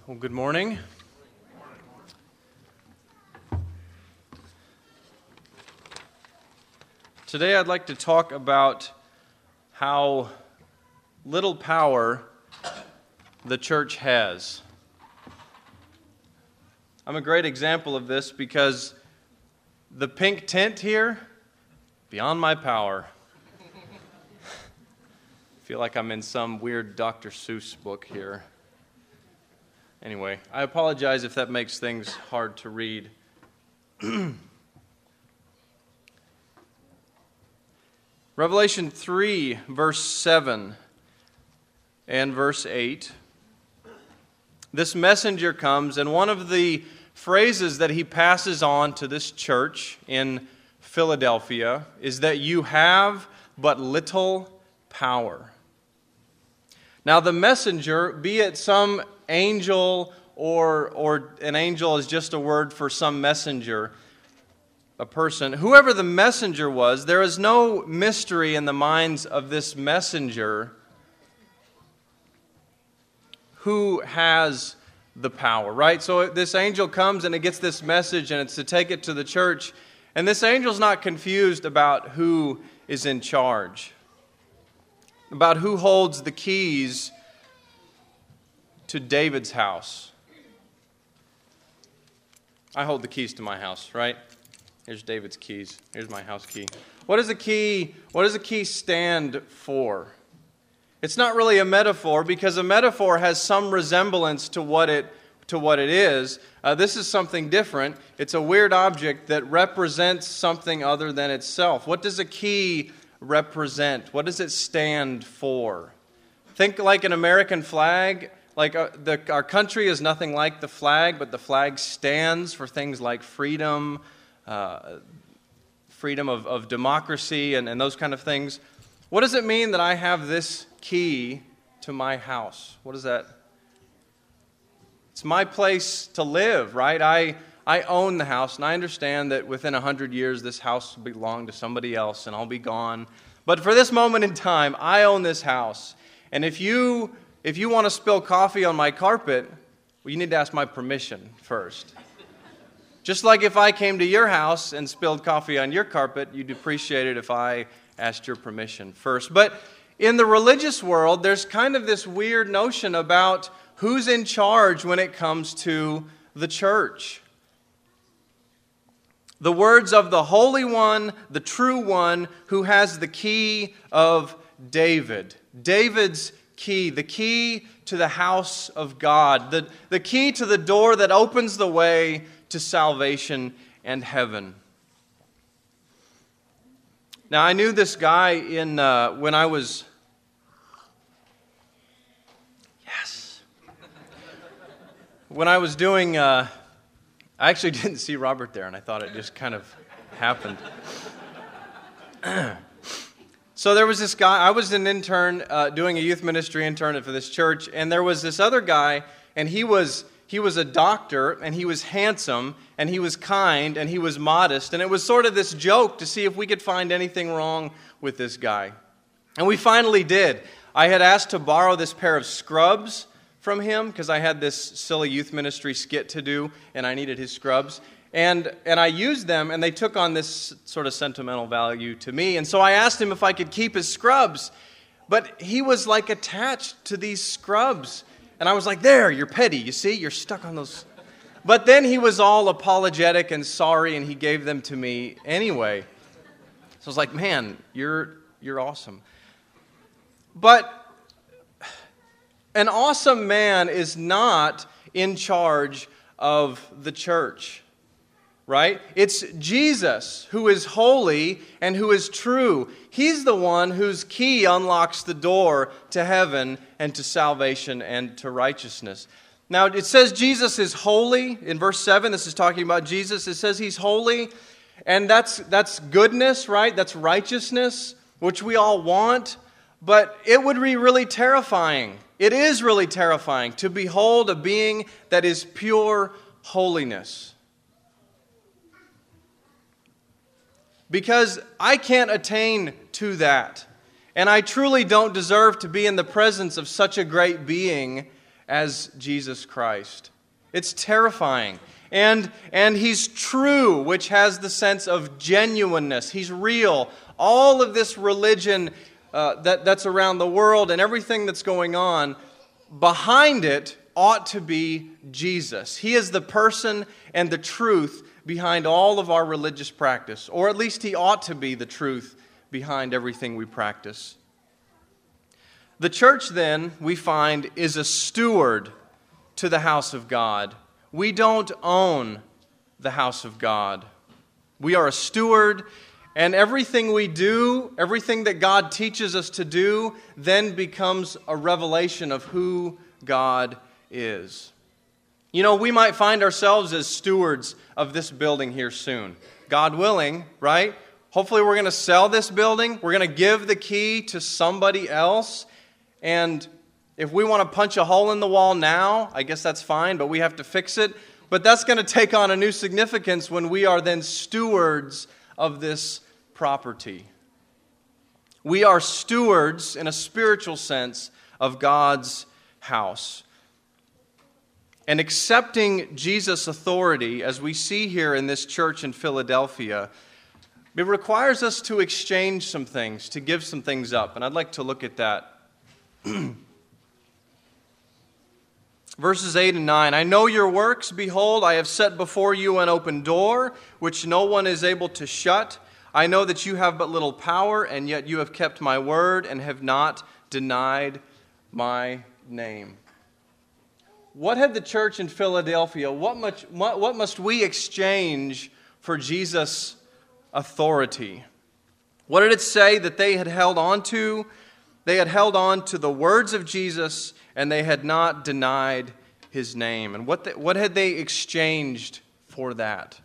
Well, good morning. Today I'd like to talk about how little power the church has. I'm a great example of this because the pink tint here, beyond my power. I feel like I'm in some weird Dr. Seuss book here. Anyway, I apologize if that makes things hard to read. Revelation 3, verse 7 and verse 8. This messenger comes, and one of the phrases that he passes on to this church in Philadelphia is that you have but little power. Now the messenger, be it some angel or an angel is just a word for some messenger, a person, whoever the messenger was, there is no mystery in the minds of this messenger who has the power, right? So this angel comes and it gets this message and it's to take it to the church, and this angel's not confused about who is in charge, about who holds the keys to David's house. I hold the keys to my house, right? Here's David's keys. Here's my house key. What does a key stand for? It's not really a metaphor, because a metaphor has some resemblance to what it is. This is something different. It's a weird object that represents something other than itself. What does a key represent? What does it stand for? Think like an American flag. Like our country is nothing like the flag, but the flag stands for things like freedom, freedom of democracy, and those kind of things. What does it mean that I have this key to my house? What is that? It's my place to live, right? I own the house, and I understand that within 100 years this house will belong to somebody else, and I'll be gone. But for this moment in time, I own this house. And if you want to spill coffee on my carpet, well, you need to ask my permission first. Just like if I came to your house and spilled coffee on your carpet, you'd appreciate it if I asked your permission first. But in the religious world, there's kind of this weird notion about who's in charge when it comes to the church. The words of the Holy One, the True One, who has the key of David. David's key, the key to the house of God, the key to the door that opens the way to salvation and heaven. Now, I knew this guy when I was... Yes! When I was doing... I actually didn't see Robert there, and I thought it just kind of happened. So there was this guy, I was an intern, doing a youth ministry intern for this church, and there was this other guy, and he was a doctor, and he was handsome, and he was kind, and he was modest, and it was sort of this joke to see if we could find anything wrong with this guy. And we finally did. I had asked to borrow this pair of scrubs from him, because I had this silly youth ministry skit to do, and I needed his scrubs. And I used them, and they took on this sort of sentimental value to me. And so I asked him if I could keep his scrubs. But he was like attached to these scrubs. And I was like, there, you're petty, you see? You're stuck on those. But then he was all apologetic and sorry, and he gave them to me anyway. So I was like, man, you're awesome. But an awesome man is not in charge of the church. Right? It's Jesus who is holy and who is true. He's the one whose key unlocks the door to heaven and to salvation and to righteousness. Now, it says Jesus is holy. In verse 7, this is talking about Jesus. It says he's holy, and that's goodness, right? That's righteousness, which we all want. But it would be really terrifying. It is really terrifying to behold a being that is pure holiness. Because I can't attain to that. And I truly don't deserve to be in the presence of such a great being as Jesus Christ. It's terrifying. And He's true, which has the sense of genuineness. He's real. All of this religion that's around the world and everything that's going on, behind it ought to be Jesus. He is the person and the truth behind all of our religious practice, or at least He ought to be the truth behind everything we practice. The church, then, we find, is a steward to the house of God. We don't own the house of God. We are a steward, and everything we do, everything that God teaches us to do, then becomes a revelation of who God is. You know, we might find ourselves as stewards of this building here soon. God willing, right? Hopefully we're going to sell this building. We're going to give the key to somebody else. And if we want to punch a hole in the wall now, I guess that's fine, but we have to fix it. But that's going to take on a new significance when we are then stewards of this property. We are stewards, in a spiritual sense, of God's house. And accepting Jesus' authority, as we see here in this church in Philadelphia, it requires us to exchange some things, to give some things up. And I'd like to look at that. Verses 8 and 9, I know your works. Behold, I have set before you an open door, which no one is able to shut. I know that you have but little power, and yet you have kept my word and have not denied my name. What had the church in Philadelphia, what must we exchange for Jesus' authority? What did it say that they had held on to? They had held on to the words of Jesus, and they had not denied His name. And what had they exchanged for that?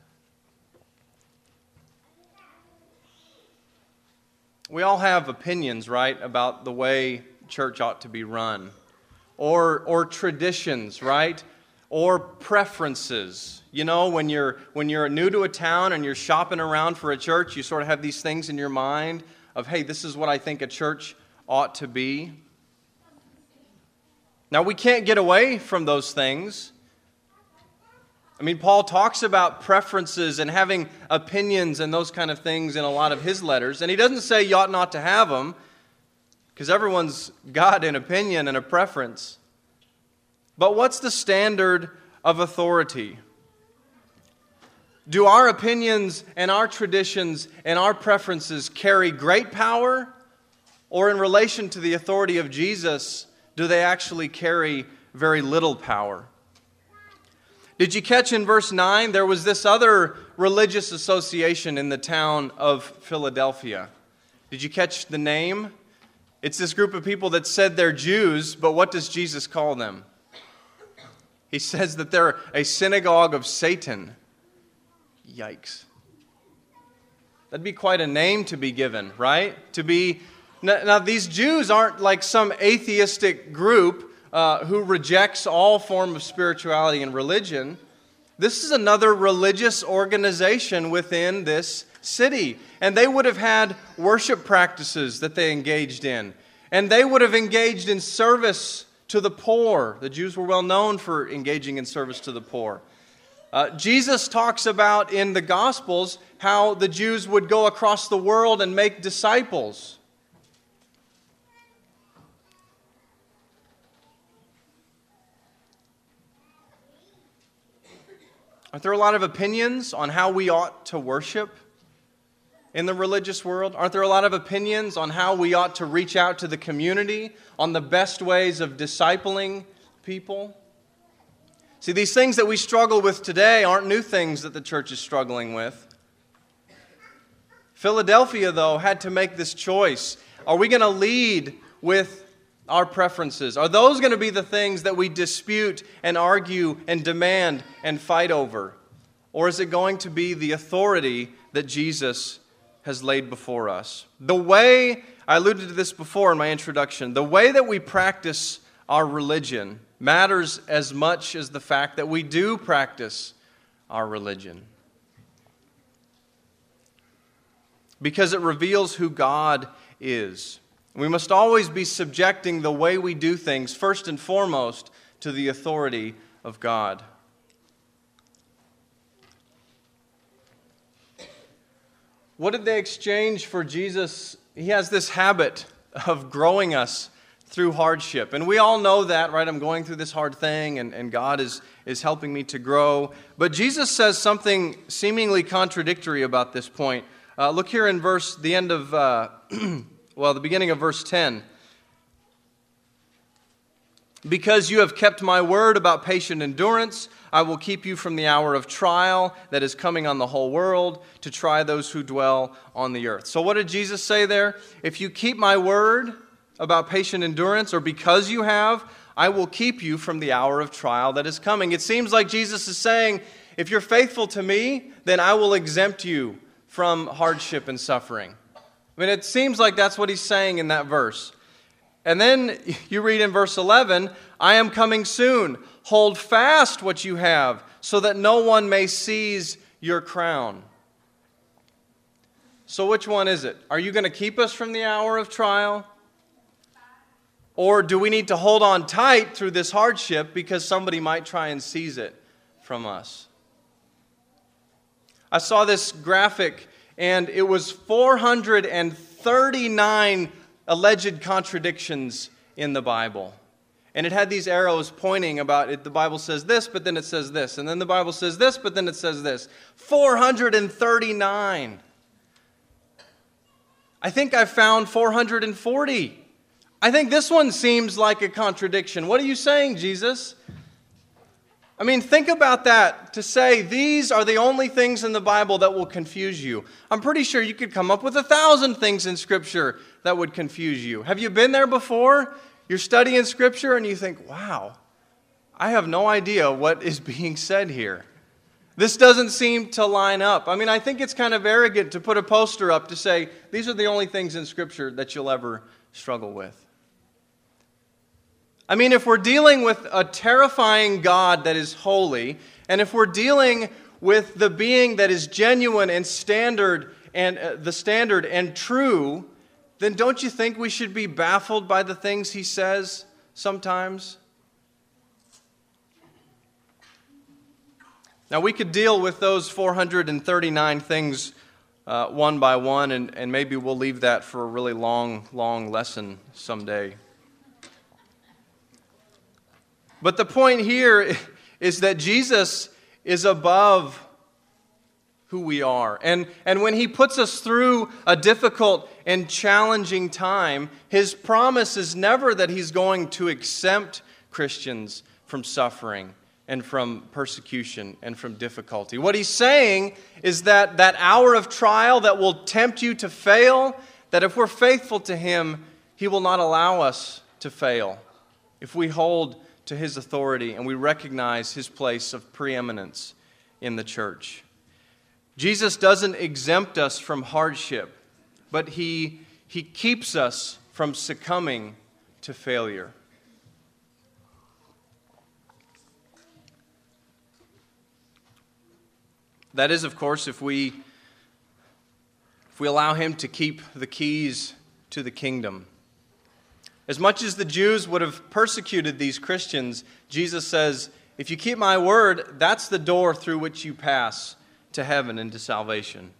We all have opinions, right, about the way church ought to be run. Or traditions, right? Or preferences. You know, when you're new to a town and you're shopping around for a church, you sort of have these things in your mind of, hey, this is what I think a church ought to be. Now, we can't get away from those things. I mean, Paul talks about preferences and having opinions and those kind of things in a lot of his letters, and he doesn't say you ought not to have them, because everyone's got an opinion and a preference. But what's the standard of authority? Do our opinions and our traditions and our preferences carry great power? Or in relation to the authority of Jesus, do they actually carry very little power? Did you catch in verse 9, there was this other religious association in the town of Philadelphia. Did you catch the name? It's this group of people that said they're Jews, but what does Jesus call them? He says that they're a synagogue of Satan. Yikes. That'd be quite a name to be given, right? Now, these Jews aren't like some atheistic group who rejects all form of spirituality and religion. This is another religious organization within this city. And they would have had worship practices that they engaged in. And they would have engaged in service to the poor. The Jews were well known for engaging in service to the poor. Jesus talks about in the Gospels how the Jews would go across the world and make disciples. Aren't there a lot of opinions on how we ought to worship in the religious world? Aren't there a lot of opinions on how we ought to reach out to the community, on the best ways of discipling people? See, these things that we struggle with today aren't new things that the church is struggling with. Philadelphia, though, had to make this choice. Are we going to lead with our preferences? Are those going to be the things that we dispute and argue and demand and fight over? Or is it going to be the authority that Jesus has laid before us? The way, I alluded to this before in my introduction, the way that we practice our religion matters as much as the fact that we do practice our religion. Because it reveals who God is. We must always be subjecting the way we do things, first and foremost, to the authority of God. What did they exchange for Jesus? He has this habit of growing us through hardship. And we all know that, right? I'm going through this hard thing, and God is helping me to grow. But Jesus says something seemingly contradictory about this point. Look here in the beginning of verse 10. Because you have kept my word about patient endurance, I will keep you from the hour of trial that is coming on the whole world to try those who dwell on the earth. So what did Jesus say there? If you keep my word about patient endurance, or because you have, I will keep you from the hour of trial that is coming. It seems like Jesus is saying, if you're faithful to me, then I will exempt you from hardship and suffering. I mean, it seems like that's what he's saying in that verse. And then you read in verse 11, I am coming soon. Hold fast what you have, so that no one may seize your crown. So which one is it? Are you going to keep us from the hour of trial? Or do we need to hold on tight through this hardship because somebody might try and seize it from us? I saw this graphic, and it was 439 alleged contradictions in the Bible. And it had these arrows pointing about it. The Bible says this, but then it says this. And then the Bible says this, but then it says this. 439. I think I found 440. I think this one seems like a contradiction. What are you saying, Jesus? I mean, think about that, to say these are the only things in the Bible that will confuse you. I'm pretty sure you could come up with 1,000 things in Scripture that would confuse you. Have you been there before? You're studying Scripture and you think, wow, I have no idea what is being said here. This doesn't seem to line up. I mean, I think it's kind of arrogant to put a poster up to say, these are the only things in Scripture that you'll ever struggle with. I mean, if we're dealing with a terrifying God that is holy, and if we're dealing with the being that is genuine and standard and the standard and true, then don't you think we should be baffled by the things he says sometimes? Now, we could deal with those 439 things one by one, and maybe we'll leave that for a really long lesson someday. But the point here is that Jesus is above who we are. And when he puts us through a difficult and challenging time, his promise is never that he's going to exempt Christians from suffering and from persecution and from difficulty. What he's saying is that hour of trial that will tempt you to fail, that if we're faithful to him, he will not allow us to fail. If we hold to his authority and we recognize his place of preeminence in the church. Jesus doesn't exempt us from hardship, but he keeps us from succumbing to failure. That is, of course, if we allow him to keep the keys to the kingdom. As much as the Jews would have persecuted these Christians, Jesus says, if you keep my word, that's the door through which you pass to heaven and to salvation.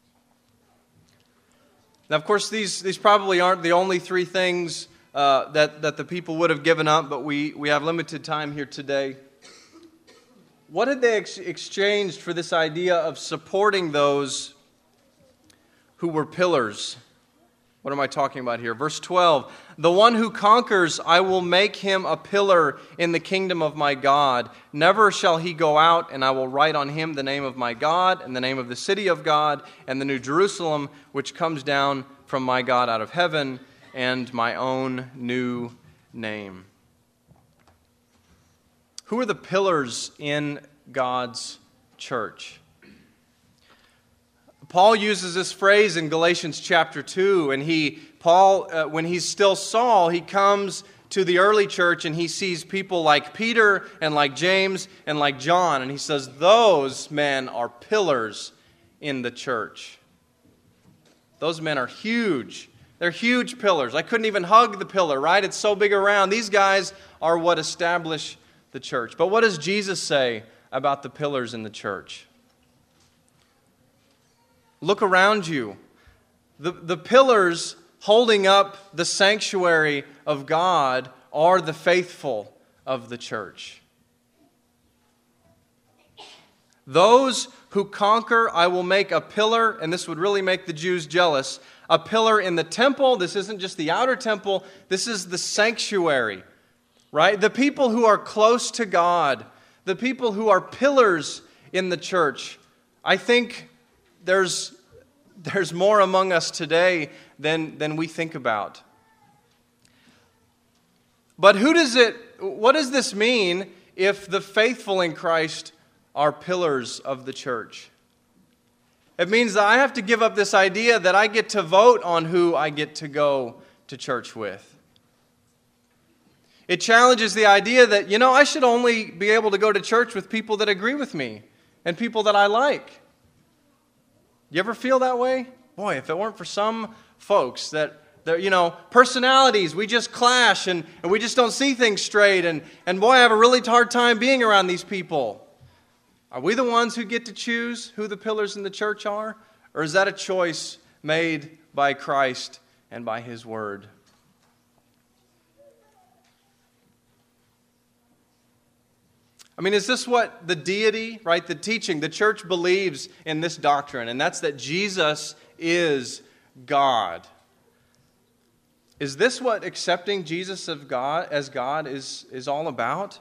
Now, of course, these probably aren't the only three things that the people would have given up, but we have limited time here today. What had they exchanged for this idea of supporting those who were pillars? What am I talking about here? Verse 12, the one who conquers, I will make him a pillar in the kingdom of my God. Never shall he go out, and I will write on him the name of my God, and the name of the city of God, and the new Jerusalem, which comes down from my God out of heaven, and my own new name. Who are the pillars in God's church? Paul uses this phrase in Galatians chapter 2, and Paul, when he's still Saul, he comes to the early church and he sees people like Peter and like James and like John, and he says, those men are pillars in the church. Those men are huge. They're huge pillars. I couldn't even hug the pillar, right? It's so big around. These guys are what establish the church. But what does Jesus say about the pillars in the church? Look around you. The pillars holding up the sanctuary of God are the faithful of the church. Those who conquer, I will make a pillar, and this would really make the Jews jealous, a pillar in the temple. This isn't just the outer temple, this is the sanctuary, right? The people who are close to God, the people who are pillars in the church. I think there's more among us today than we think about. But what does this mean if the faithful in Christ are pillars of the church? It means that I have to give up this idea that I get to vote on who I get to go to church with. It challenges the idea that, I should only be able to go to church with people that agree with me and people that I like. You ever feel that way? Boy, if it weren't for some folks that personalities, we just clash and we just don't see things straight. And boy, I have a really hard time being around these people. Are we the ones who get to choose who the pillars in the church are? Or is that a choice made by Christ and by His Word? Is this what the deity, right, the teaching, the church believes in this doctrine, and that's that Jesus is God. Is this what accepting Jesus as God is all about?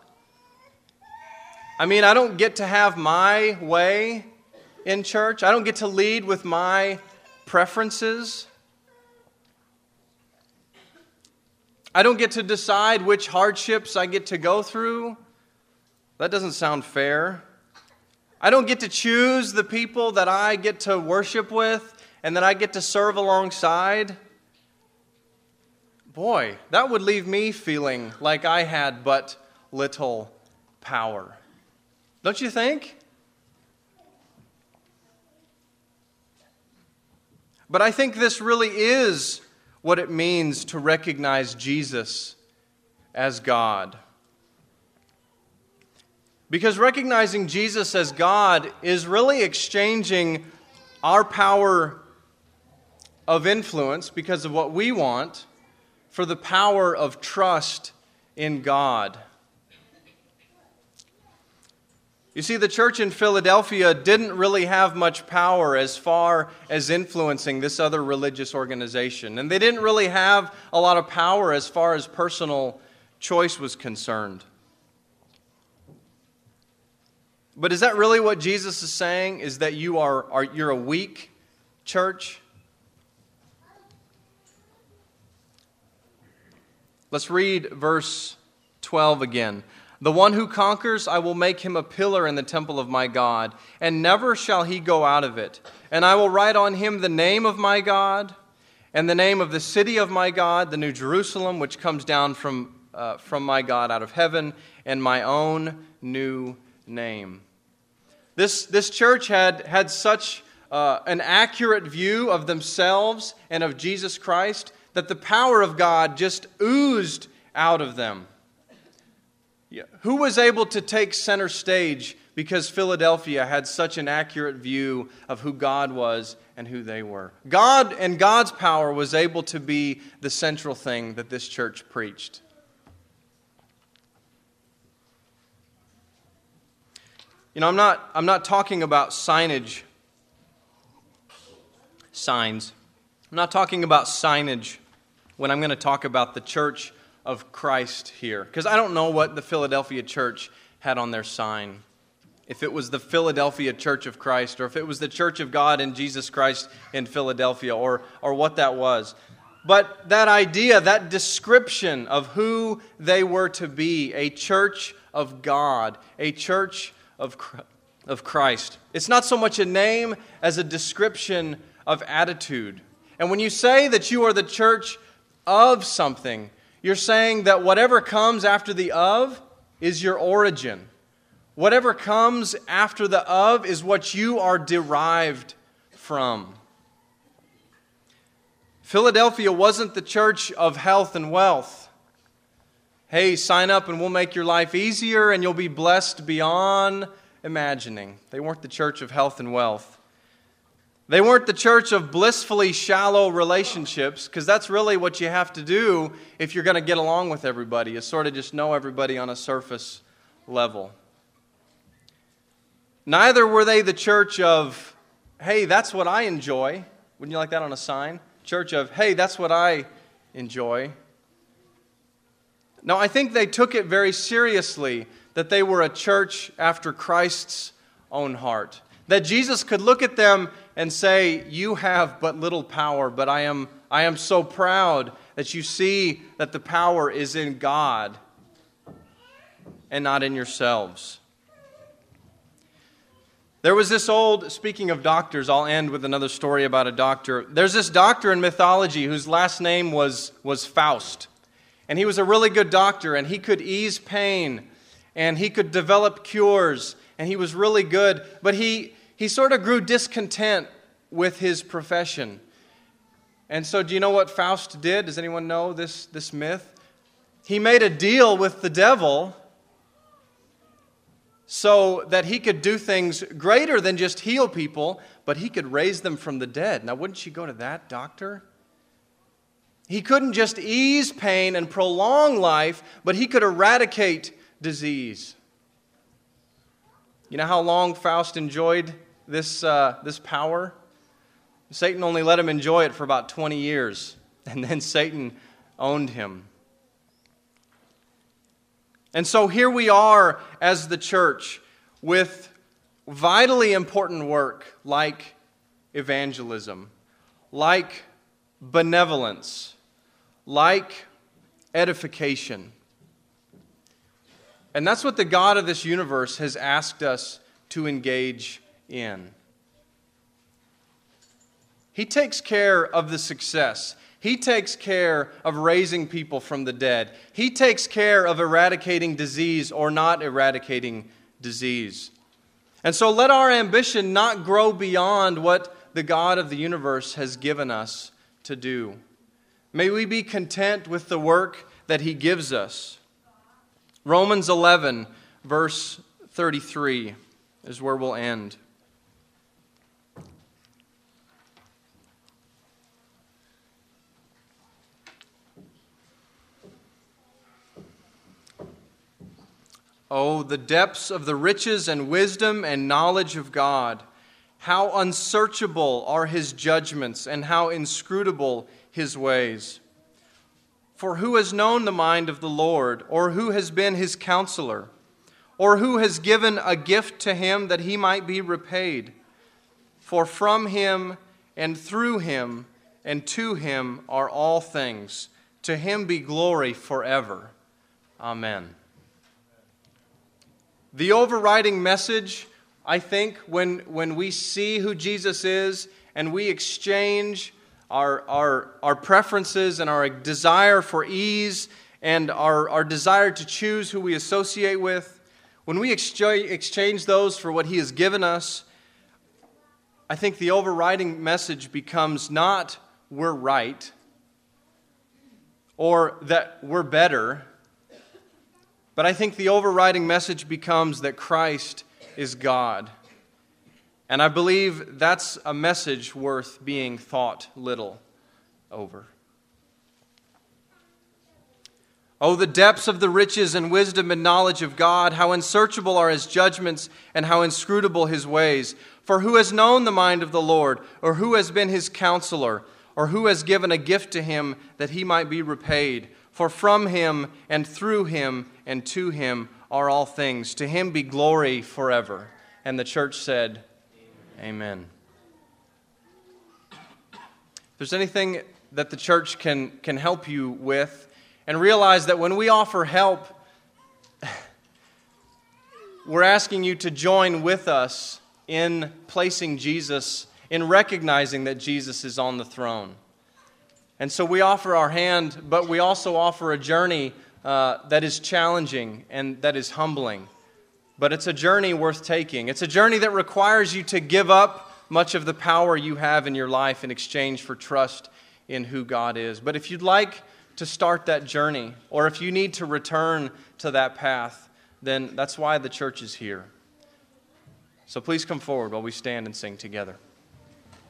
I don't get to have my way in church. I don't get to lead with my preferences. I don't get to decide which hardships I get to go through. That doesn't sound fair. I don't get to choose the people that I get to worship with and that I get to serve alongside. Boy, that would leave me feeling like I had but little power. Don't you think? But I think this really is what it means to recognize Jesus as God. Because recognizing Jesus as God is really exchanging our power of influence because of what we want for the power of trust in God. You see, the church in Philadelphia didn't really have much power as far as influencing this other religious organization. And they didn't really have a lot of power as far as personal choice was concerned. But is that really what Jesus is saying? Is that you're a weak church? Let's read verse 12 again. The one who conquers, I will make him a pillar in the temple of my God, and never shall he go out of it. And I will write on him the name of my God, and the name of the city of my God, the New Jerusalem, which comes down from my God out of heaven, and my own new name. This church had such an accurate view of themselves and of Jesus Christ that the power of God just oozed out of them. Who was able to take center stage because Philadelphia had such an accurate view of who God was and who they were? God and God's power was able to be the central thing that this church preached. I'm not talking about signs. I'm not talking about signage when I'm going to talk about the church of Christ here. Because I don't know what the Philadelphia church had on their sign. If it was the Philadelphia Church of Christ, or if it was the Church of God in Jesus Christ in Philadelphia, or what that was. But that idea, that description of who they were to be, a church of God, a church of Christ. It's not so much a name as a description of attitude. And when you say that you are the church of something, you're saying that whatever comes after the of is your origin. Whatever comes after the of is what you are derived from. Philadelphia wasn't the church of health and wealth. Hey, sign up and we'll make your life easier and you'll be blessed beyond imagining. They weren't the church of health and wealth. They weren't the church of blissfully shallow relationships, because that's really what you have to do if you're going to get along with everybody, is sort of just know everybody on a surface level. Neither were they the church of, hey, that's what I enjoy. Wouldn't you like that on a sign? Church of, hey, that's what I enjoy. No, I think they took it very seriously that they were a church after Christ's own heart. That Jesus could look at them and say, you have but little power, but I am so proud that you see that the power is in God and not in yourselves. There was this speaking of doctors, I'll end with another story about a doctor. There's this doctor in mythology whose last name was Faust. And he was a really good doctor, and he could ease pain, and he could develop cures, and he was really good. But he sort of grew discontent with his profession. And so do you know what Faust did? Does anyone know this myth? He made a deal with the devil so that he could do things greater than just heal people, but he could raise them from the dead. Now, wouldn't you go to that doctor? He couldn't just ease pain and prolong life, but he could eradicate disease. You know how long Faust enjoyed this power? Satan only let him enjoy it for about 20 years, and then Satan owned him. And so here we are as the church with vitally important work like evangelism, like benevolence, like edification. And that's what the God of this universe has asked us to engage in. He takes care of the success. He takes care of raising people from the dead. He takes care of eradicating disease or not eradicating disease. And so let our ambition not grow beyond what the God of the universe has given us to do. May we be content with the work that He gives us. Romans 11, verse 33 is where we'll end. Oh, the depths of the riches and wisdom and knowledge of God! How unsearchable are His judgments and how inscrutable His ways! For who has known the mind of the Lord, or who has been His counselor, or who has given a gift to Him that He might be repaid? For from Him and through Him and to Him are all things. To Him be glory forever. Amen. The overriding message, I think, when we see who Jesus is and we exchange our preferences and our desire for ease and our desire to choose who we associate with, when we exchange those for what He has given us, I think the overriding message becomes not we're right or that we're better, but I think the overriding message becomes that Christ is God. And I believe that's a message worth being thought little over. Oh, the depths of the riches and wisdom and knowledge of God! How unsearchable are His judgments and how inscrutable His ways! For who has known the mind of the Lord, or who has been His counselor, or who has given a gift to Him that He might be repaid? For from Him and through Him and to Him are all things. To Him be glory forever. And the church said, Amen. If there's anything that the church can help you with, and realize that when we offer help, we're asking you to join with us in placing Jesus, in recognizing that Jesus is on the throne. And so we offer our hand, but we also offer a journey that is challenging and that is humbling. But it's a journey worth taking. It's a journey that requires you to give up much of the power you have in your life in exchange for trust in who God is. But if you'd like to start that journey, or if you need to return to that path, then that's why the church is here. So please come forward while we stand and sing together.